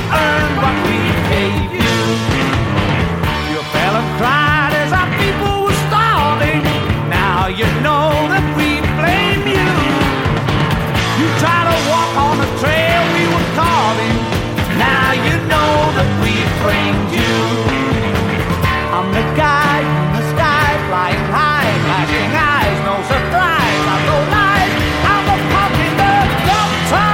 earned what we gave you. You fell and cried as our people were starving. Now you know that we blame you. You try to walk on the trail we were carving. Now you know that we framed you. I'm the guy in the sky, flying high, flashing eyes, no surprise. I'm no lies. I'm the popular doctor.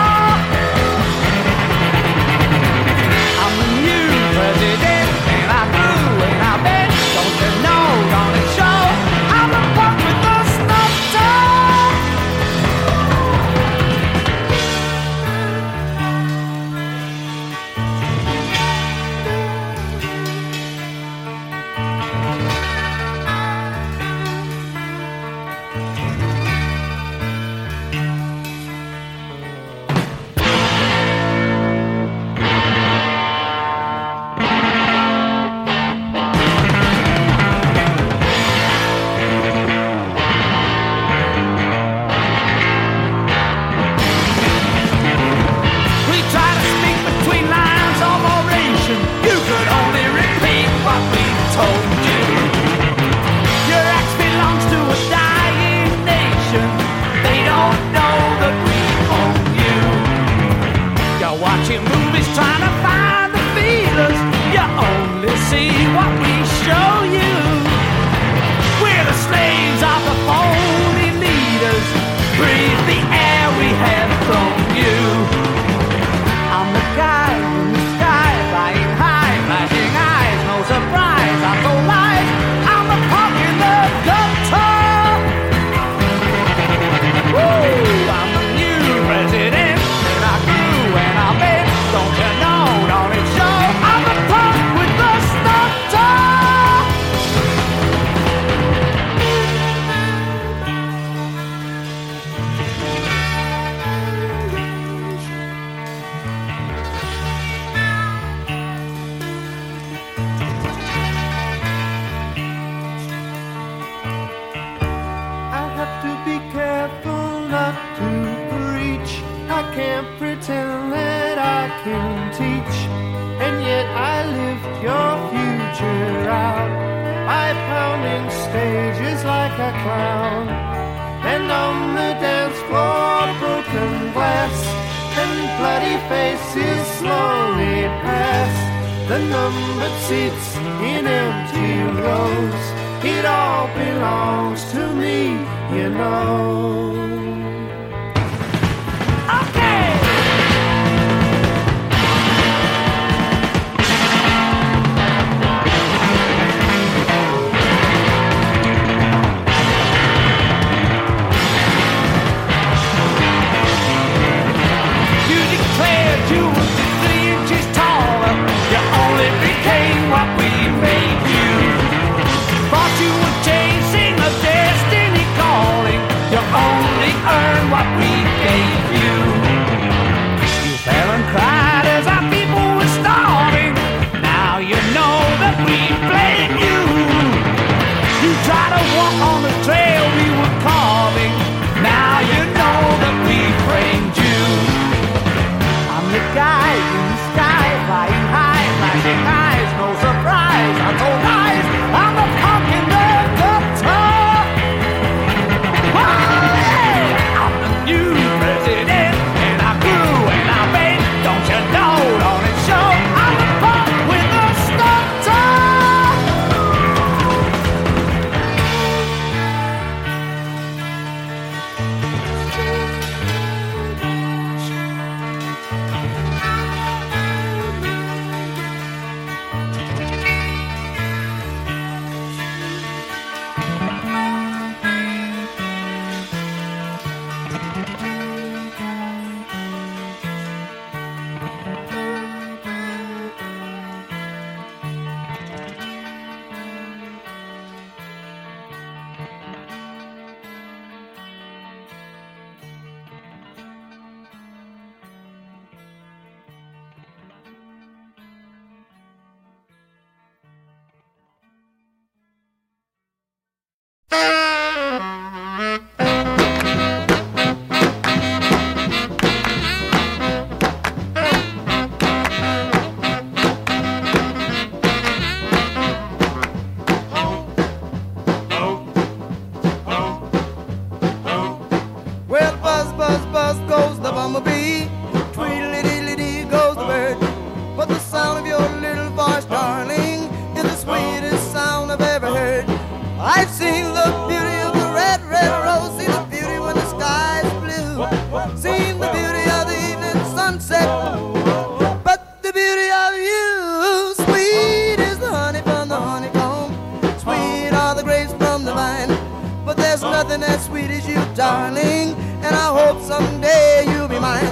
I'm the new president, and I grew and I bet. Don't you know? Don't it show? I'm the punk with the stutter. We try to speak between lines of oration. You could only repeat what we told you. Your axe belongs to a dying nation. They don't know that we own you. You're watching movies trying to find the feelers. You only see what we show you. We're the slaves of the phony leaders. Breathe the air we have thrown you. I'm the guy in the sky, flying high, flashing eyes, no surprise. I'm so live. I'm the punk in the gutter. Woo! I'm the new president, and I grew and I bet. Don't you know? Don't it show? I'm the punk with the stutter. I have to be careful not to preach. I can't pretend that I can teach, and yet I lift your future out by pounding stages like a clown. And on the dance floor, broken glass and bloody faces slowly pass. The numbered seats in empty rows. It all belongs to me, you know. Okay. You declared you would be 3 inches taller. You only became what we made you. Thought you were chasing a destiny calling. You only earned what we gave you. You fell and cried as our people were starving. Now you know that we blame you. You try to walk on the trail we were carving. Now you know that we framed you. I'm the guy in the sky, flying high, flashing eyes, no surprise. I'm so nice. I'm the punk in the gutter. I'm the new president, and I grew and I bent. Don't you know? Don't it show? I'm the punk with the stutter. the sound of your little voice, darling, is the sweetest sound I've ever heard. I've seen the beauty of the red, red rose, seen the beauty when the sky is blue, seen the beauty of the evening sunset, but the beauty of you, sweet is the honey from the honeycomb, sweet are the grapes from the vine, but there's nothing as sweet as you, darling, and I hope someday you'll be mine.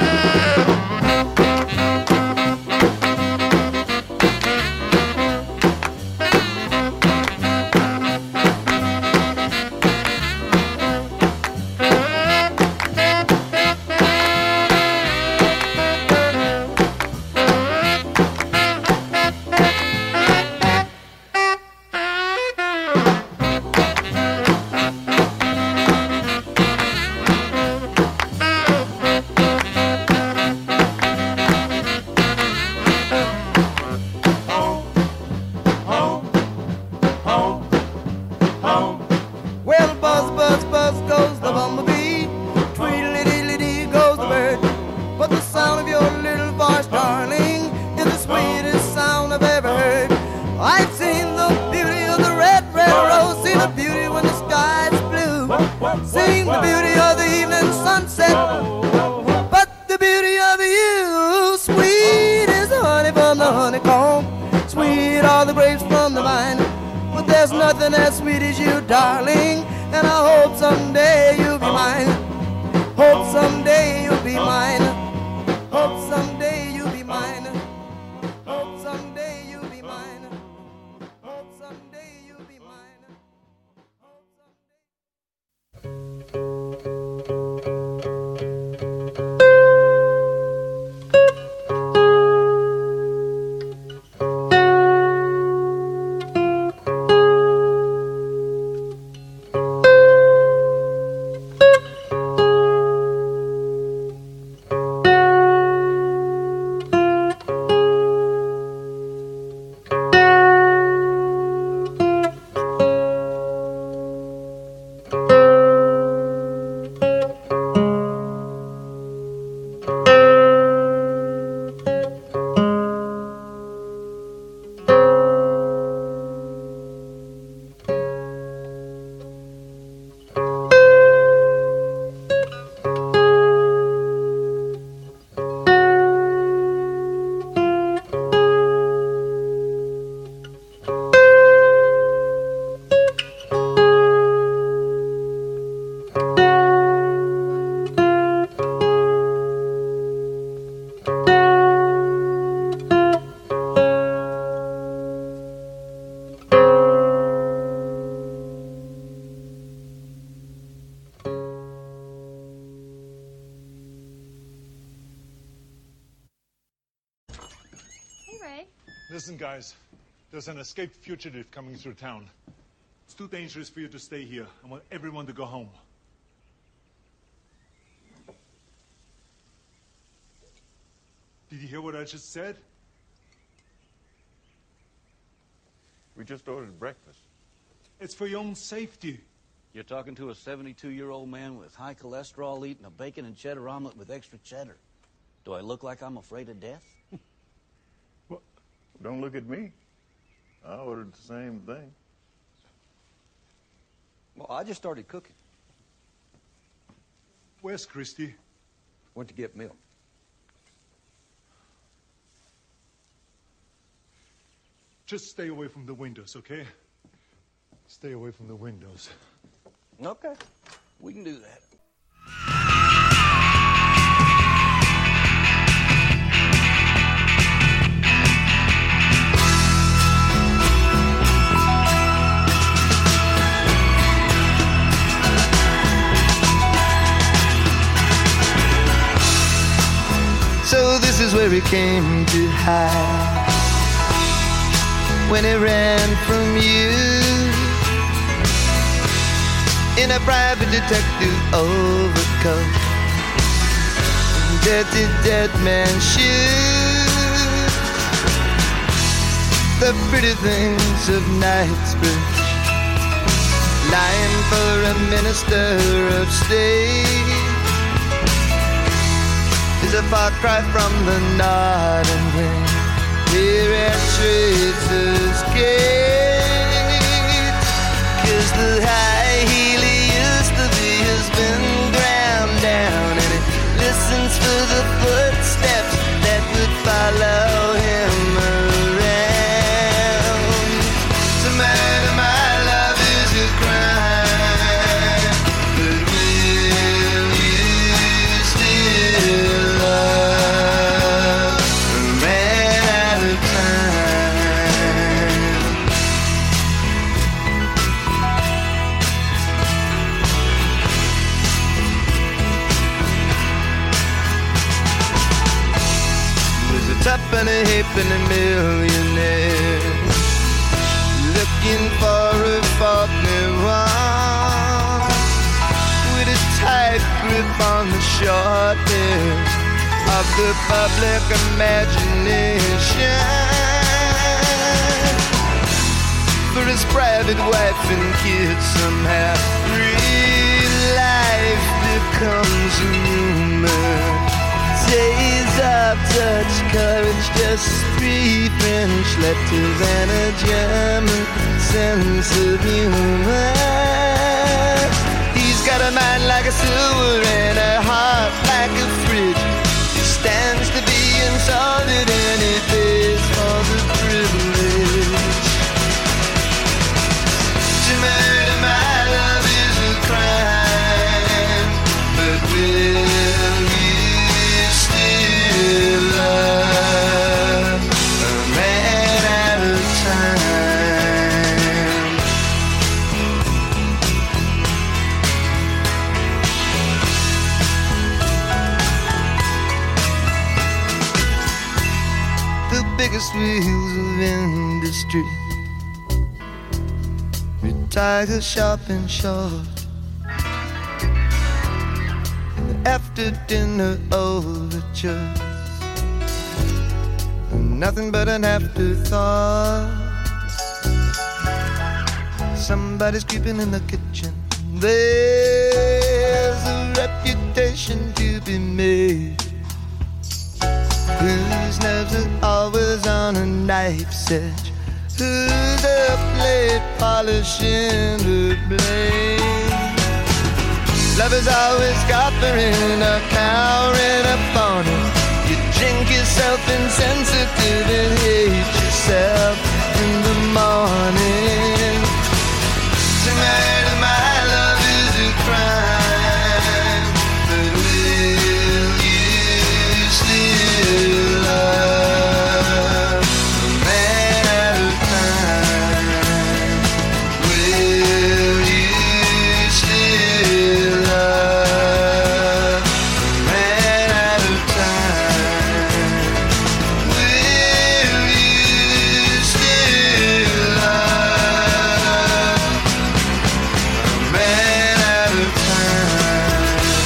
Listen, guys, there's an escaped fugitive coming through town. It's too dangerous for you to stay here. I want everyone to go home. Did you hear what I just said? We just ordered breakfast. It's for your own safety. You're talking to a 72-year-old man with high cholesterol eating a bacon and cheddar omelet with extra cheddar. Do I look like I'm afraid of death? Well, don't look at me. I ordered the same thing. Well, I just started cooking. Where's Christy? Went to get milk. Just stay away from the windows, okay? Stay away from the windows. Okay, we can do that. So this is where he came to hide when he ran from you in a private detective overcoat, dirty dead man shoes, the pretty things of Knightsbridge, lying for a minister of state is a far cry from the nod and wink and a millionaire, looking for a Faulkner one with a tight grip on the short hair of the public imagination. For his private wife and kids, somehow real life becomes a rumor. Days of touch, courage, just 3 French letters and a German sense of humor. He's got a mind like a silver and a heart like a fridge. He stands to be insulted and he pays for the privilege. To murder my love is a crime, but will you still love a man at a time? The biggest wheels of industry retire sharp and short, and after dinner overtures are nothing but an afterthought. Somebody's creeping in the kitchen. There's a reputation to be made, whose nerves are always on a knife's edge, who's up late polishing her blade. Love is always scoffing or cowering upon it. You drink yourself insensitive and hate yourself in the morning. Tonight my love is a crime, but will you still love a man at a time? Will you still love a man at a time? Will you still love a man at a time?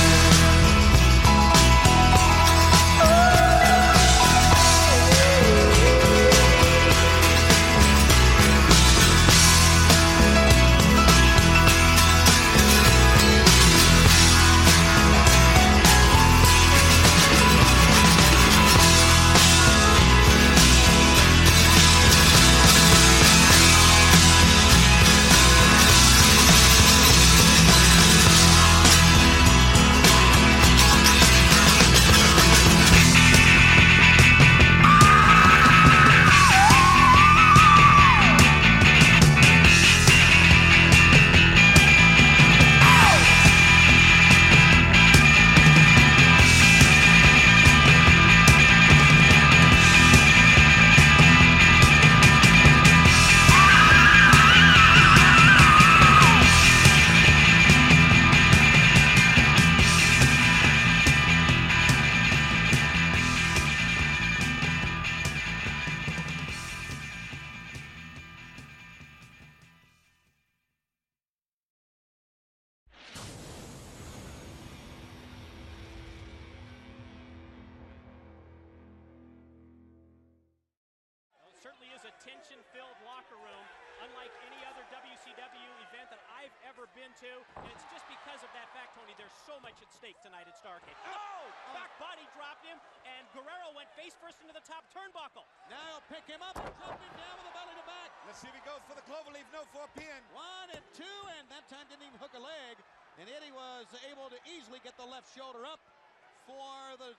Certainly is a tension-filled locker room, unlike any other WCW event that I've ever been to. And it's just because of that fact, Tony, there's so much at stake tonight at Starrcade. Oh! Back body dropped him, and Guerrero went face first into the top turnbuckle. Now he'll pick him up and drop him down with the belly to back. Let's see if he goes for the cloverleaf. No, for a pin. 1 and 2, and that time didn't even hook a leg. And Eddie was able to easily get the left shoulder up for the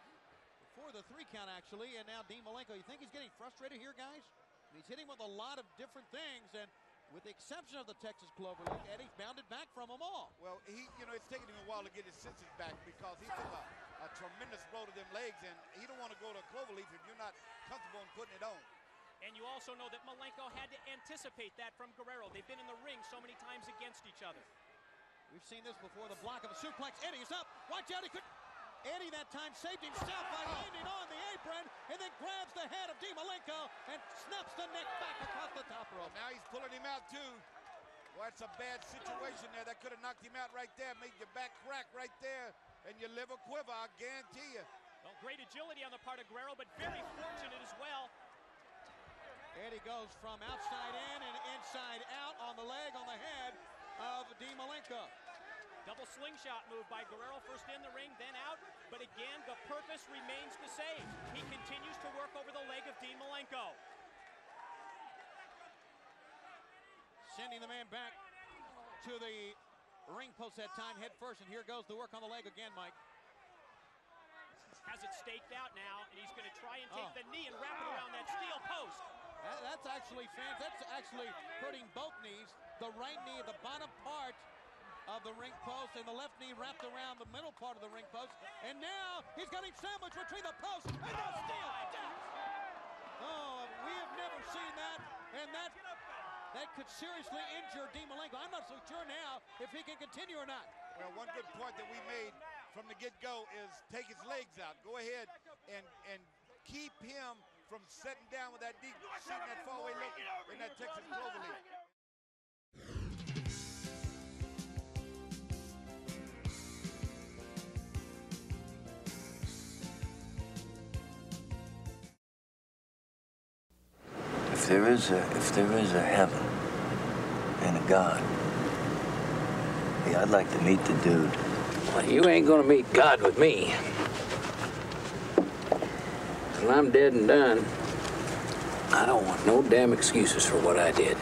3 count, actually. And now Dean Malenko, you think he's getting frustrated here, guys? He's hitting with a lot of different things, and with the exception of the Texas Cloverleaf, Eddie's bounded back from them all. Well, it's taken him a while to get his senses back because he took a tremendous blow to them legs, and he don't want to go to a cloverleaf if you're not comfortable in putting it on. And you also know that Malenko had to anticipate that from Guerrero. They've been in the ring so many times against each other. We've seen this before, the block of a suplex. Eddie is up. Watch out, he could... Eddie that time saved himself by landing on the apron and then grabs the head of Dean Malenko and snaps the neck back across the top rope. Now he's pulling him out too. Well, that's a bad situation there. That could have knocked him out right there, made your back crack right there, and your liver quiver, I guarantee you. Well, great agility on the part of Guerrero, but very fortunate as well. Eddie goes from outside in and inside out on the leg, on the head of Dean Malenko. Double slingshot move by Guerrero, first in the ring, then out. But again, the purpose remains the same. He continues to work over the leg of Dean Malenko. Sending the man back to the ring post that time, head first, and here goes the work on the leg again, Mike. Has it staked out now, and he's going to try and take the knee and wrap it around that steel post. That's actually, fans, that's actually hurting both knees. The right knee at the bottom part of the ring post, and the left knee wrapped around the middle part of the ring post. And now he's got him sandwiched between the post and the steel. Oh, we have never seen that, and that could seriously injure Dean Malenko. I'm not so sure now if he can continue or not. Well, one good point that we made from the get-go is take his legs out. Go ahead and keep him from setting down with that deep seat and that far away look in that Texas Cloverleaf. If there is a heaven and a God, yeah, I'd like to meet the dude. Well, you ain't gonna meet God with me. When I'm dead and done, I don't want no damn excuses for what I did.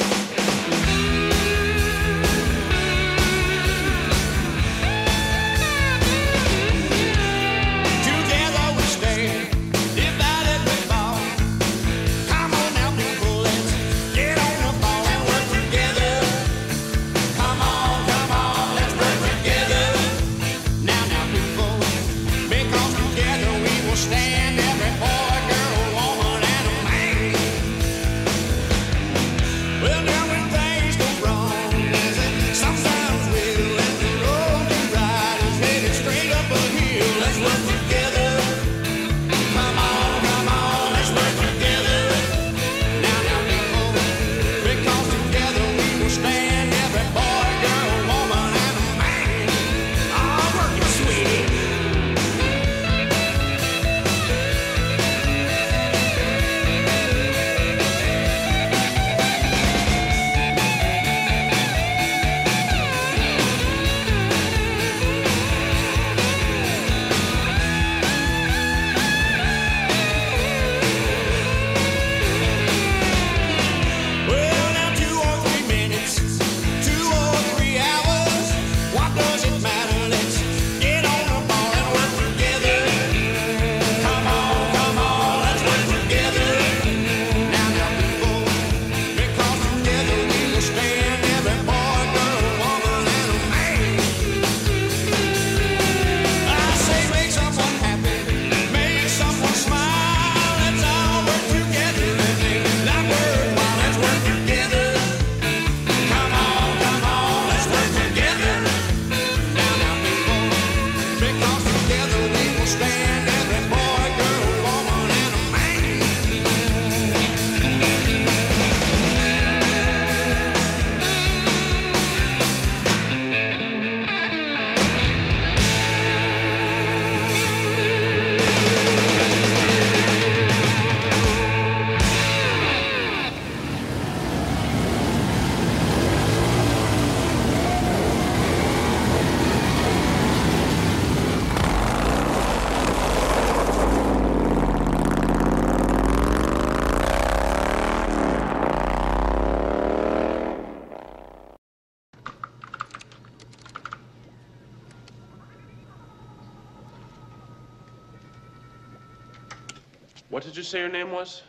What did you say your name was?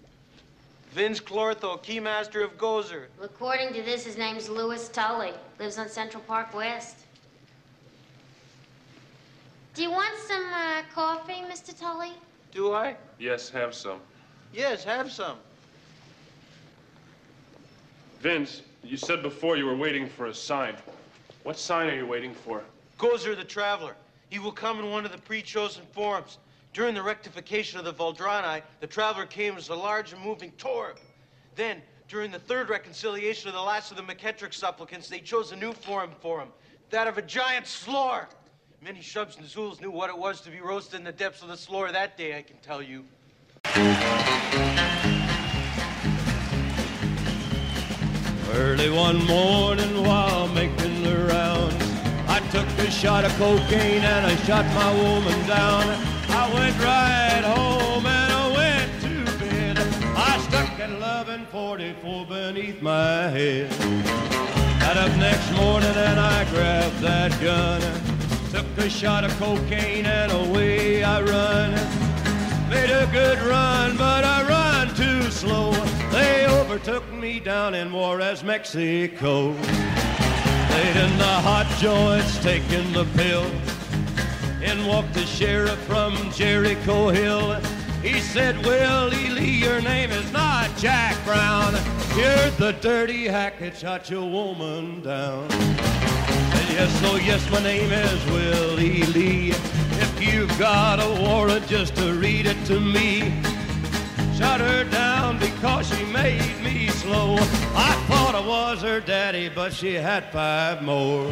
Vince Clortho, Keymaster of Gozer. According to this, his name's Louis Tully. Lives on Central Park West. Do you want some coffee, Mr. Tully? Do I? Yes, have some. Yes, have some. Vince, you said before you were waiting for a sign. What sign are you waiting for? Gozer the Traveler. He will come in one of the pre-chosen forms. During the rectification of the Valdrani, the traveler came as a large and moving torb. Then, during the third reconciliation of the last of the McKettrick supplicants, they chose a new form for him, that of a giant slore. Many Shubs and Zools knew what it was to be roasted in the depths of the slore that day, I can tell you. Early one morning while making the rounds, I took a shot of cocaine and I shot my woman down. I went right home and I went to bed. I stuck at 1144 beneath my head. Got up next morning and I grabbed that gun. Took a shot of cocaine and away I run. Made a good run, but I run too slow. They overtook me down in Juarez, Mexico. Laid in the hot joints, taking the pill. In walked the sheriff from Jericho Hill. He said, Willie Lee, your name is not Jack Brown. You're the dirty hack that shot your woman down. Said, yes, oh yes, my name is Willie Lee. If you've got a warrant, just to read it to me. Shot her down because she made me slow. I thought I was her daddy, but she had 5 more.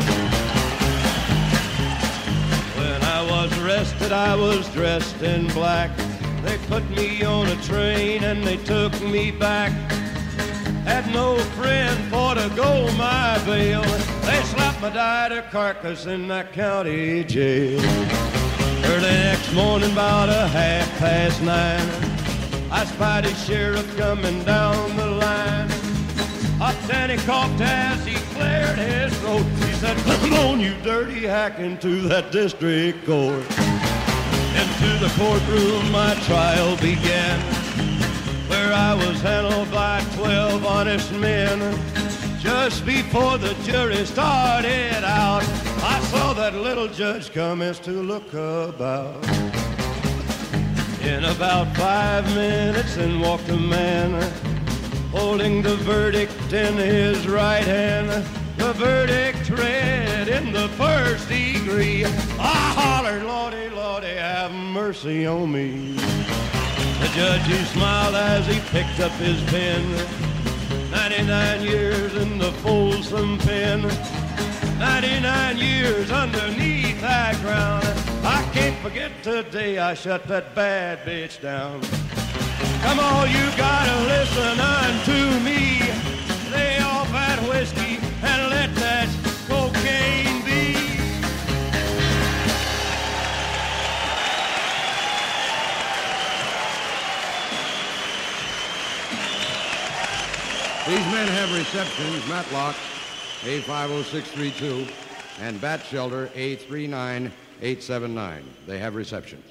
When I was arrested, I was dressed in black. They put me on a train and they took me back. Had no friend for to go my bail. They slapped my died carcass in that county jail. Early next morning, about 9:30, I spied a sheriff coming down the line. Up then he coughed as he cleared his throat. He said, come on, you dirty hack, into that district court. Into the courtroom my trial began, where I was handled by 12 honest men. Just before the jury started out, I saw that little judge commence to look about. In about 5 minutes in walked a man, holding the verdict in his right hand. The verdict read in the first degree. I hollered, Lordy, Lordy, have mercy on me. The judge, he smiled as he picked up his pen. 99 years in the Folsom pen. 99 years underneath that ground. I can't forget today I shut that bad bitch down. Come on, you gotta listen unto me. Lay off that whiskey and let that cocaine be. These men have receptions, Matlock, A50632, and Bat Shelter, A39879. They have receptions.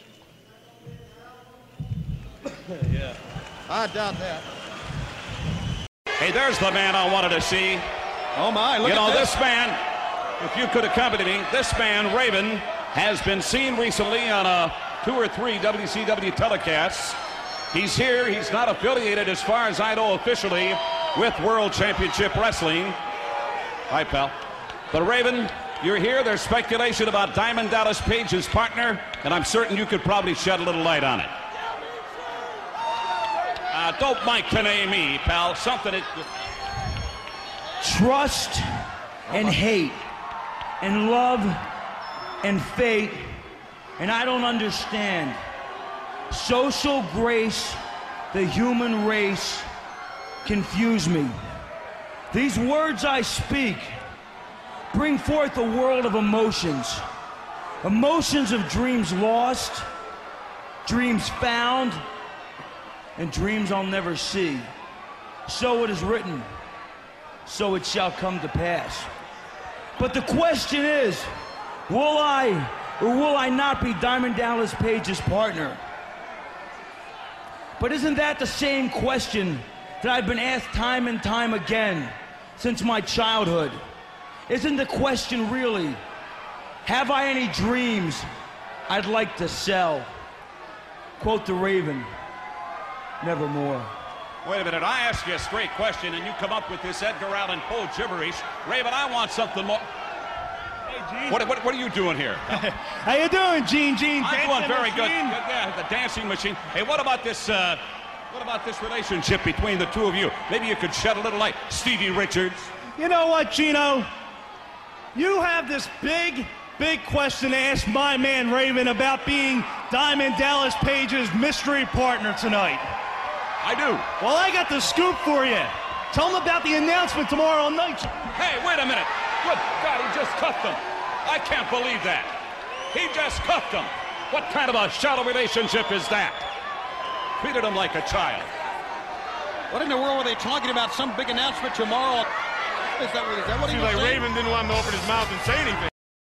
Yeah. I doubt that. Hey, there's the man I wanted to see. Oh, my, look at this man, if you could accompany me, this man, Raven, has been seen recently on 2 or 3 WCW telecasts. He's here. He's not affiliated, as far as I know, officially with World Championship Wrestling. Hi, pal. But, Raven, you're here. There's speculation about Diamond Dallas Page's partner, and I'm certain you could probably shed a little light on it. Don't Mike Tenay me, pal. Something that... Trust and hate and love and fate, and I don't understand. Social grace, the human race, confuse me. These words I speak bring forth a world of emotions. Emotions of dreams lost, dreams found, and dreams I'll never see. So it is written, so it shall come to pass. But the question is, will I or will I not be Diamond Dallas Page's partner? But isn't that the same question that I've been asked time and time again since my childhood? Isn't the question really, have I any dreams I'd like to sell? Quote the Raven, nevermore. Wait a minute, I ask you a straight question and you come up with this Edgar Allan Poe gibberish. Raven, I want something more. Hey, Gene. What are you doing here? How you doing, Gene? I'm doing very good. Yeah, the dancing machine. Hey, what about this relationship between the two of you? Maybe you could shed a little light. Stevie Richards. You know what, Gino? You have this big question to ask my man Raven about being Diamond Dallas Page's mystery partner tonight. I do. Well, I got the scoop for you. Tell him about the announcement tomorrow night. Hey, wait a minute. Good God, he just cuffed him. I can't believe that. He just cuffed him. What kind of a shallow relationship is that? Treated him like a child. What in the world were they talking about? Some big announcement tomorrow? Is that what he was saying? Raven didn't want him to open his mouth and say anything.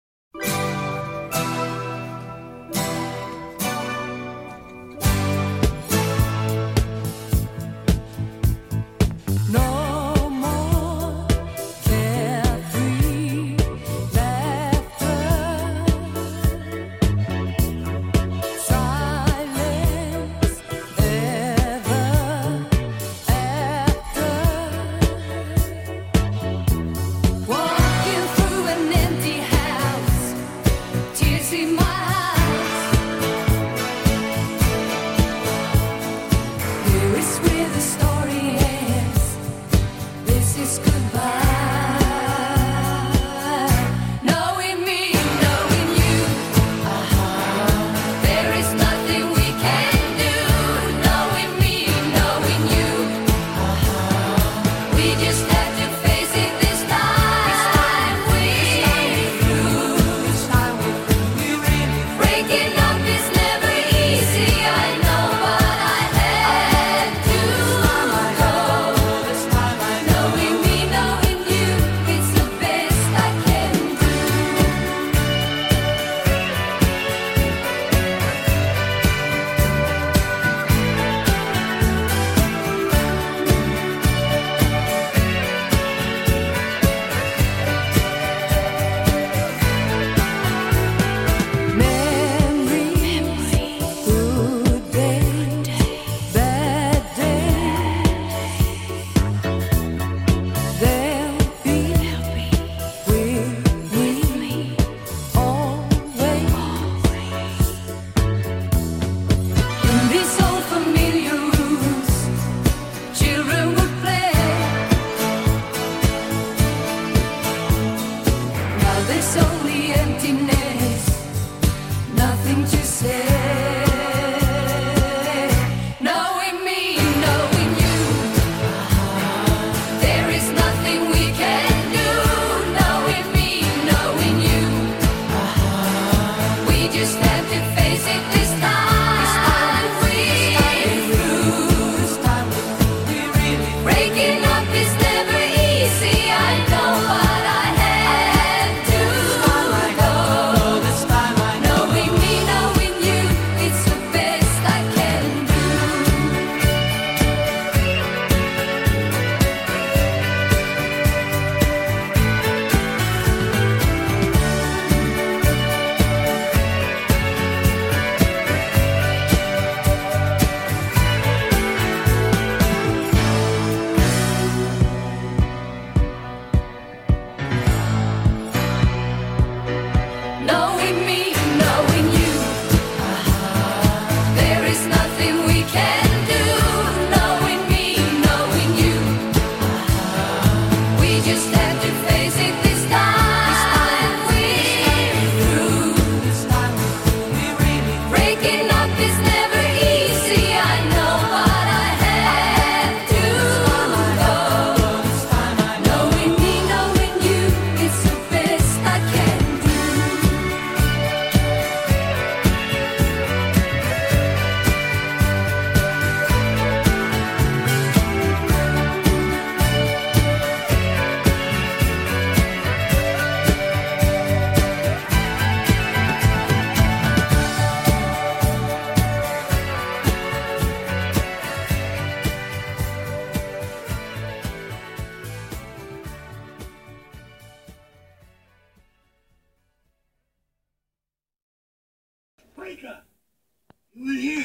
Breaker, you in here?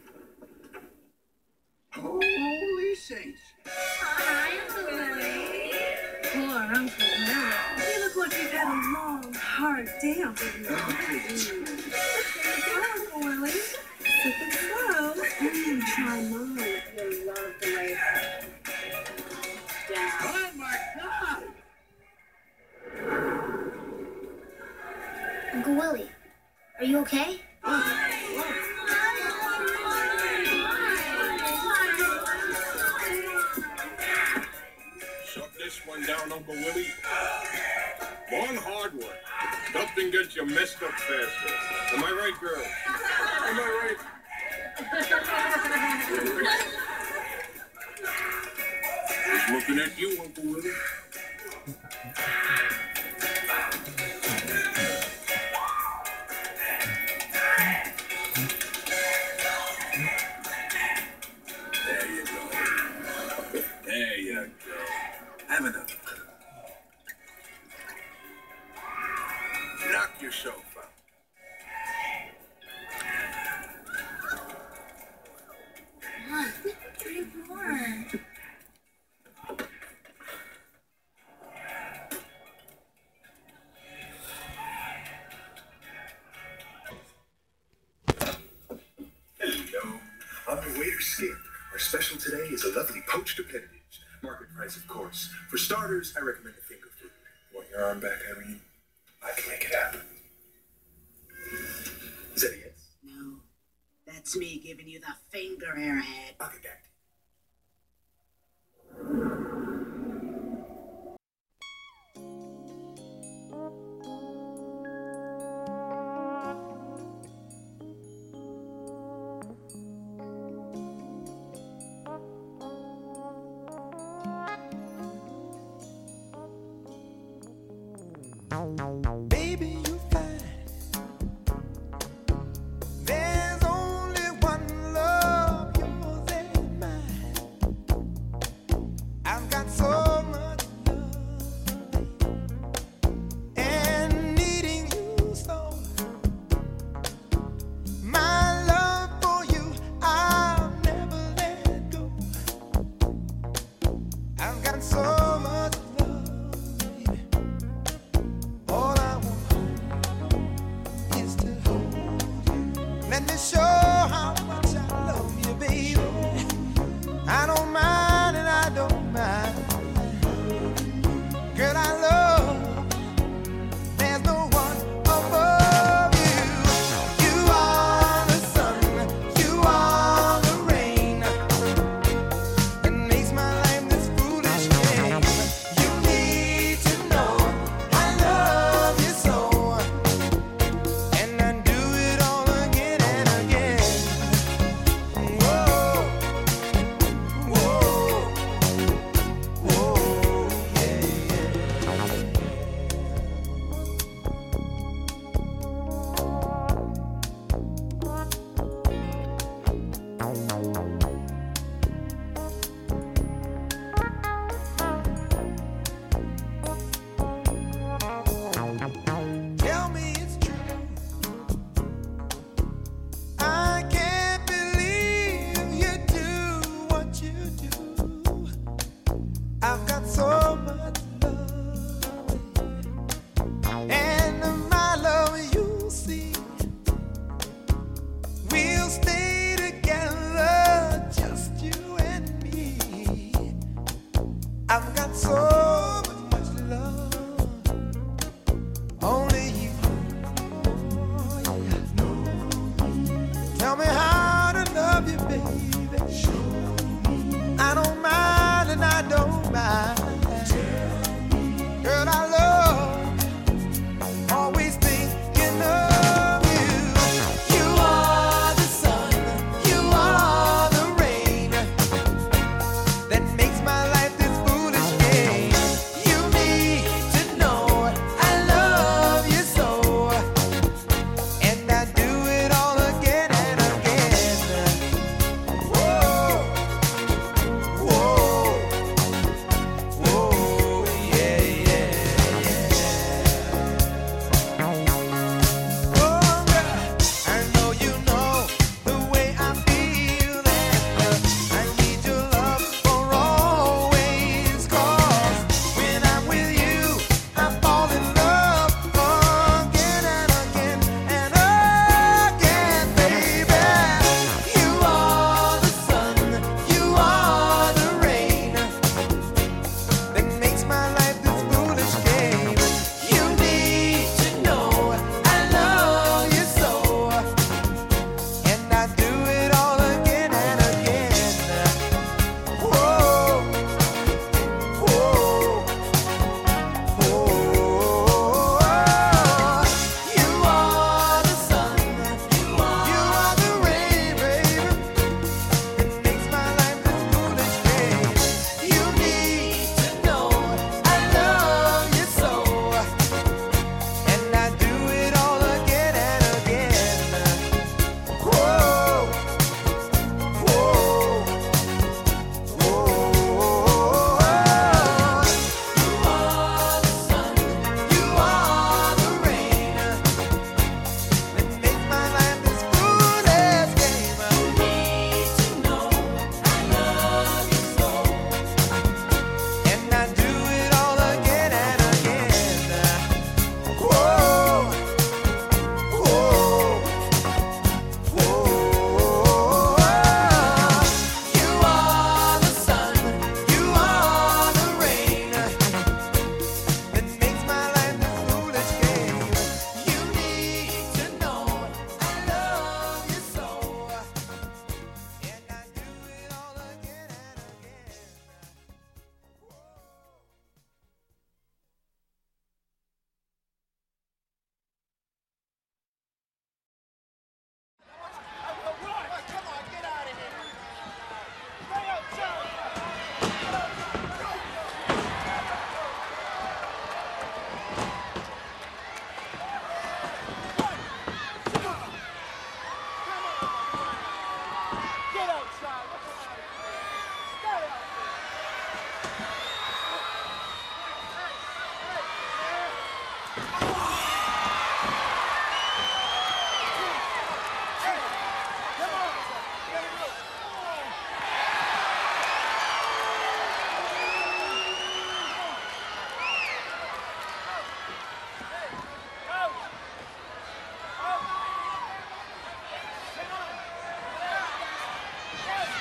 Holy saints. Hi, Uncle Willie. hard day out there. Go, Willie. Sip it slow. Try mine. You'll love the way down. Oh my God! Uncle Willie, are you okay? Shut this one down, Uncle Willie. Long hard work. Nothing gets you messed up faster. Am I right, girl? Am I right? He's looking at you, Uncle Willie. There you go. There you go. Have another. Knock yourself out. Come on, drink more. Hello. I'm the waiter Skip. Our special today is a lovely poached appendage. Market price, of course. For starters, I recommend a finger food. Want your arm back, Irene? I can make it happen. Is that a yes? No. That's me giving you the finger, airhead. I'll get back to Baby, you find there's only one love, yours and mine.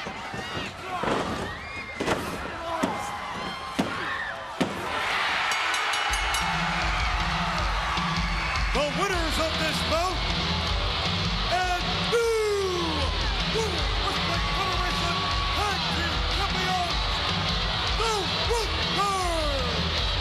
The winners of this bout, and new World Federation Tag Team Champions, the Rooters.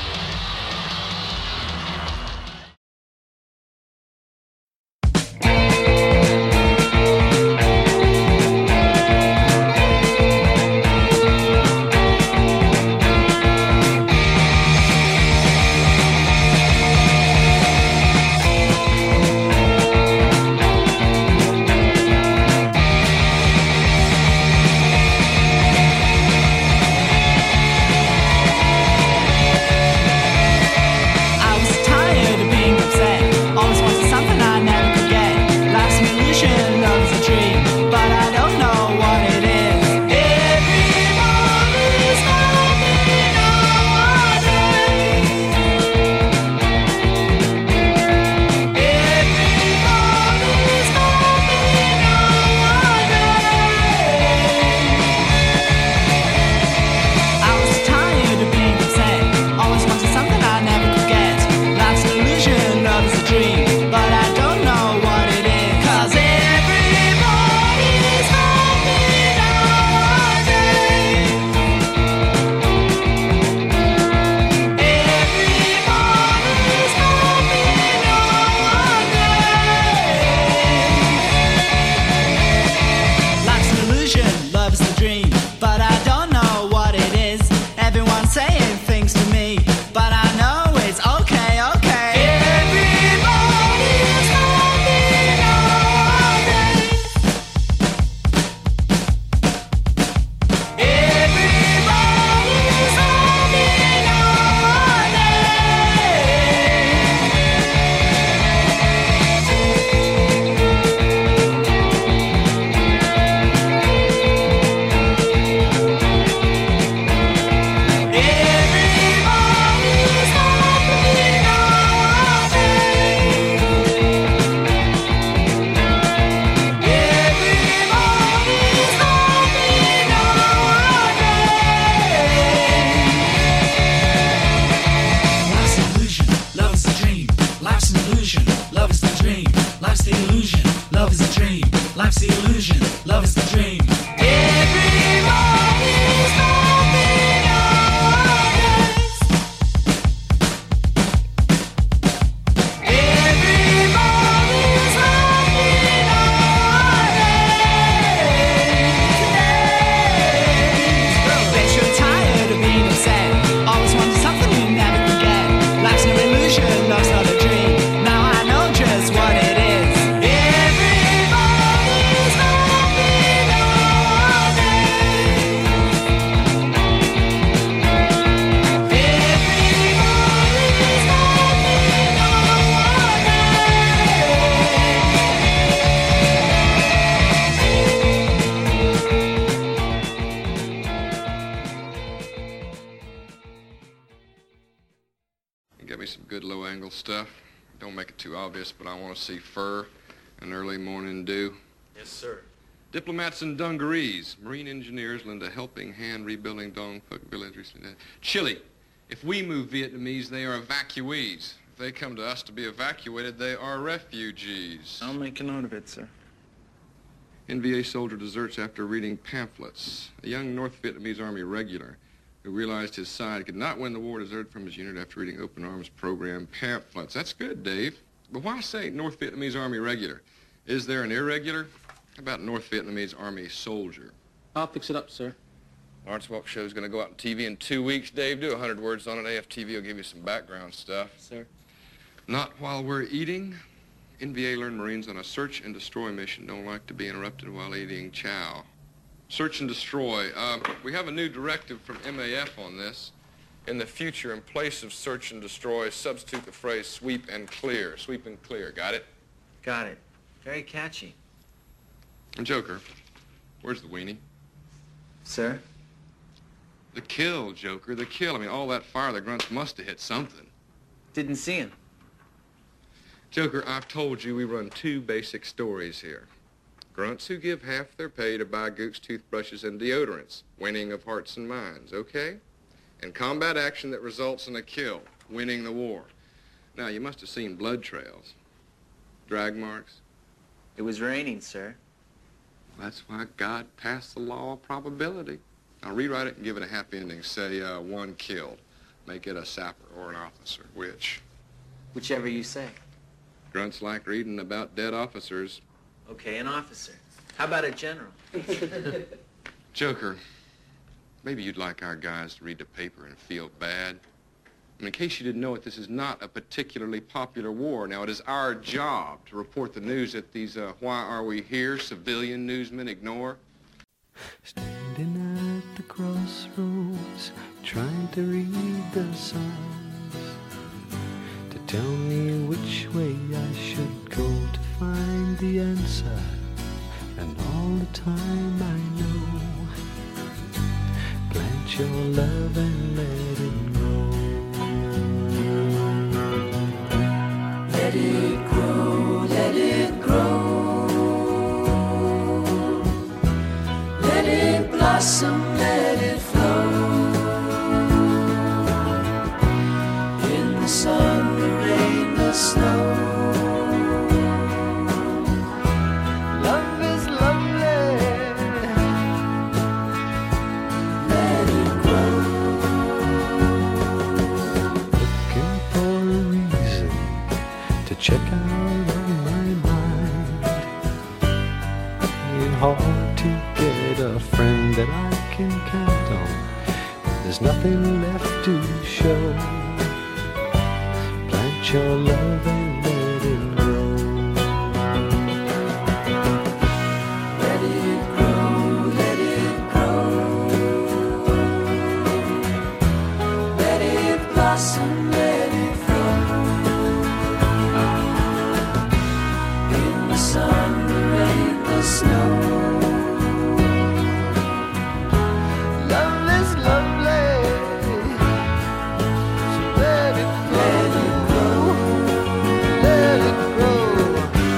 Life's the illusion, love is the dream. Get me some good low-angle stuff. Don't make it too obvious, but I want to see fur and early morning dew. Yes, sir. Diplomats in dungarees. Marine engineers lend a helping hand rebuilding Dong Phuc village recently. Chile. If we move Vietnamese, they are evacuees. If they come to us to be evacuated, they are refugees. I'll make a note of it, sir. NVA soldier deserts after reading pamphlets. A young North Vietnamese Army regular who realized his side could not win the war deserted from his unit after reading Open Arms program pamphlets. That's good, Dave. But why say North Vietnamese Army regular? Is there an irregular? How about North Vietnamese Army soldier? I'll fix it up, sir. Lawrence Welk show's going to go out on TV in 2 weeks, Dave. Do 100 words on it. AFTV will give you some background stuff. Sir. Not while we're eating. NVA learned Marines on a search and destroy mission don't like to be interrupted while eating chow. Search and destroy. We have a new directive from MAF on this. In the future, in place of search and destroy, substitute the phrase sweep and clear. Sweep and clear. Got it? Got it. Very catchy. And Joker, where's the weenie? Sir? The kill, Joker, the kill. I mean, all that fire, the grunts must have hit something. Didn't see him. Joker, I've told you we run two basic stories here. Grunts who give half their pay to buy Goose toothbrushes and deodorants, winning of hearts and minds, okay? And combat action that results in a kill, winning the war. Now, you must have seen blood trails. Drag marks. It was raining, sir. That's why God passed the law of probability. Now, rewrite it and give it a happy ending. Say, one killed. Make it a sapper or an officer. Which? Whichever you say. Grunts like reading about dead officers. Okay, an officer. How about a general? Joker, maybe you'd like our guys to read the paper and feel bad. I mean, in case you didn't know it, this is not a particularly popular war. Now, it is our job to report the news that these why are we here civilian newsmen ignore. Standing at the crossroads, trying to read the signs to tell me which way I should go to find the answer. And all the time I know, plant your love and let it grow. Let it grow, let it grow. Let it blossom, let it flow. In the sun, the rain, the snow. Love is lovely. Let it grow. Looking for a reason to check out on my mind. Ain't hard to get a friend that I can count on. There's nothing left to show. Plant your love and let it grow. Let it grow, let it grow. Let it blossom, let it flow. In the sun, the rain, the snow. Love is lovely. So let it grow. Let it grow.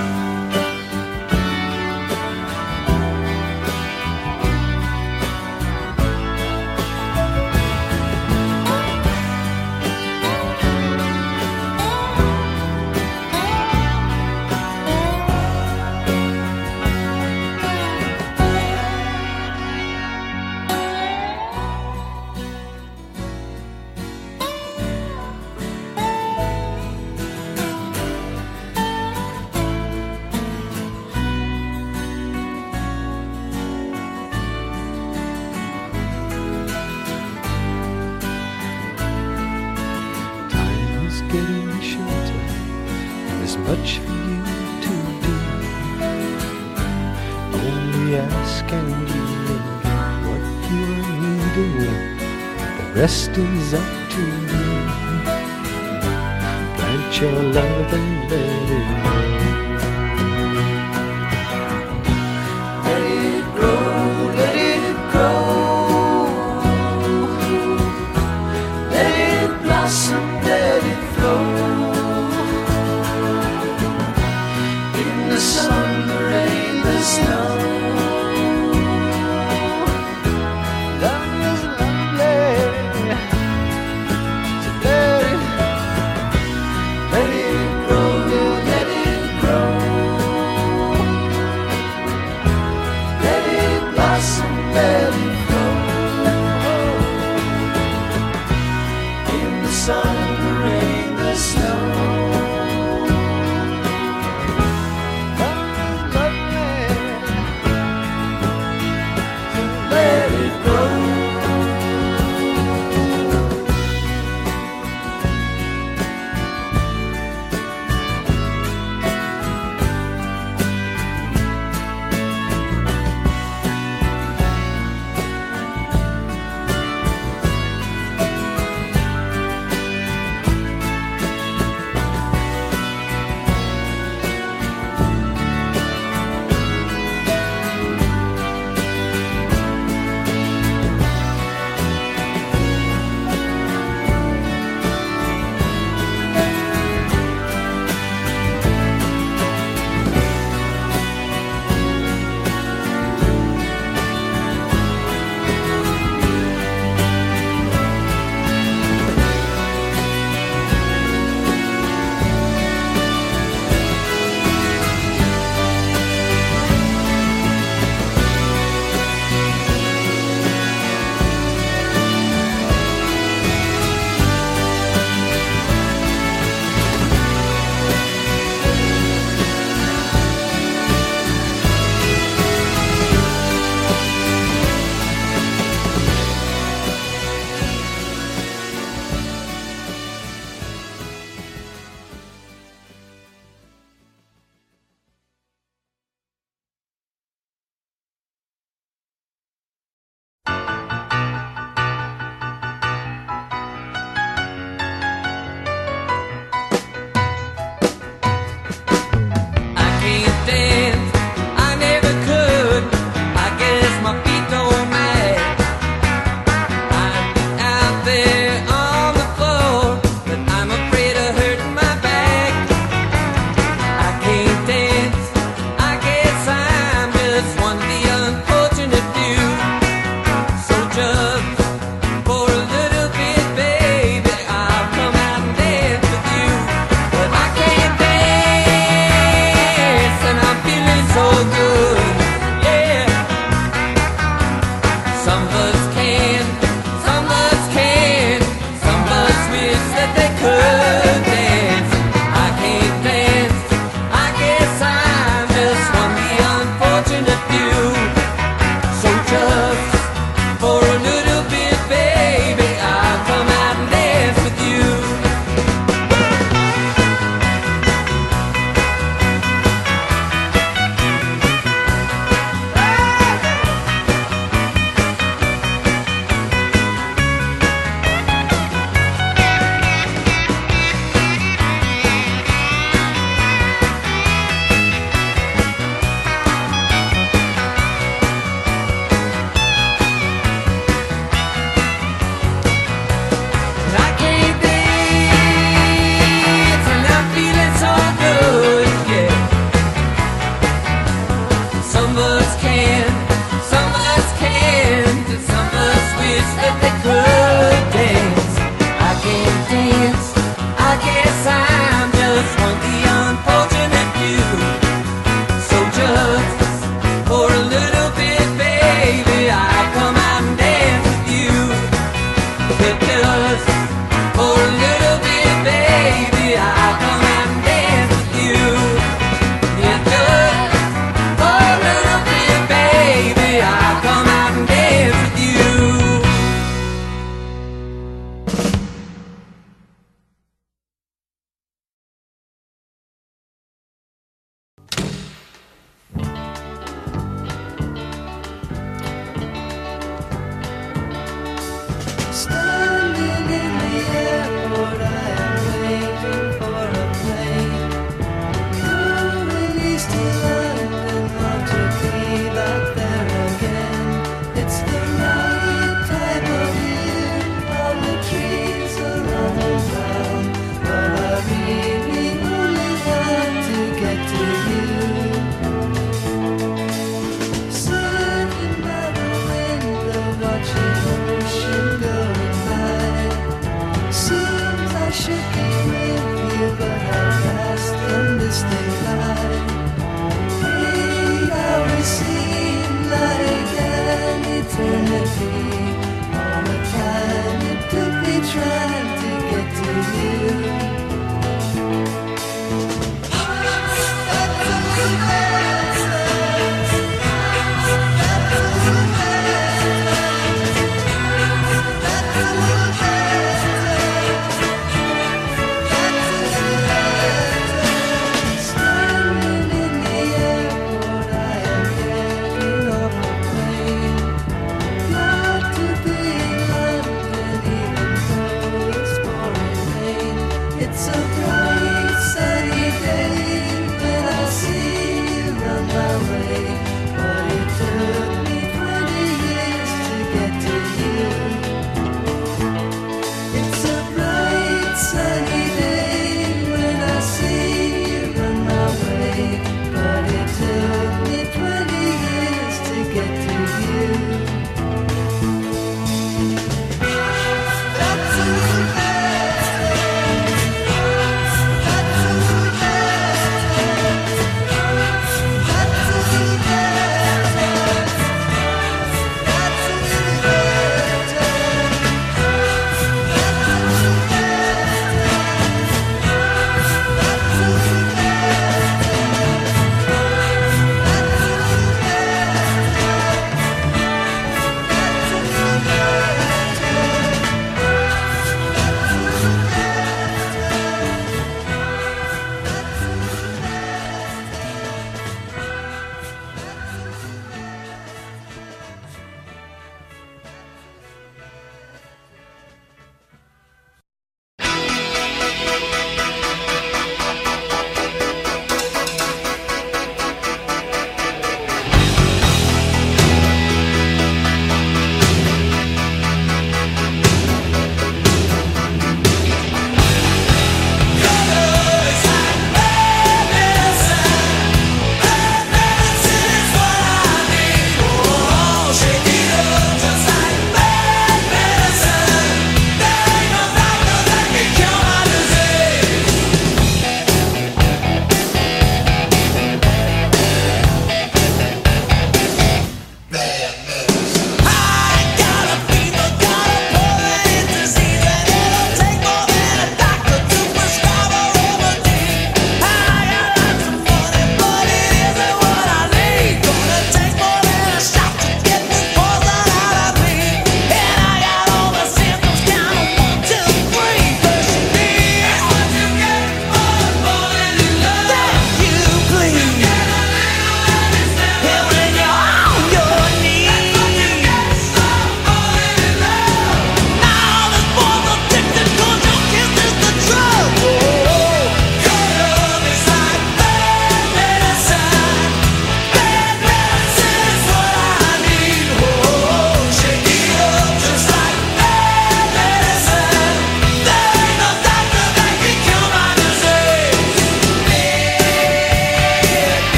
Time is getting shorter. There's much for you to do. Only ask and you will get what you are needing. The rest is up to you. Plant your love and let it grow.